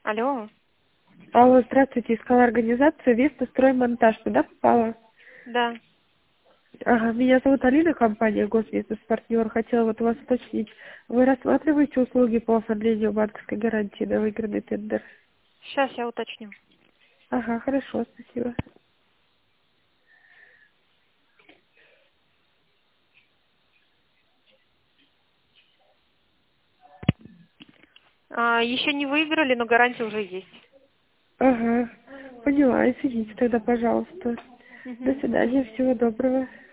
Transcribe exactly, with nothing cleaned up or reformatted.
Алло. Алло, здравствуйте, искала организацию Веста Строймонтаж. Туда попала? Да. Ага, меня зовут Алина, компания Госвеста партнер. Хотела вот у вас уточнить. Вы рассматриваете услуги по оформлению банковской гарантии на выигранный тендер? Сейчас я уточню. Ага, хорошо, спасибо. А, еще не выиграли, но гарантия уже есть. Ага, поняла, извините тогда, пожалуйста. До Мгм. свидания, всего доброго.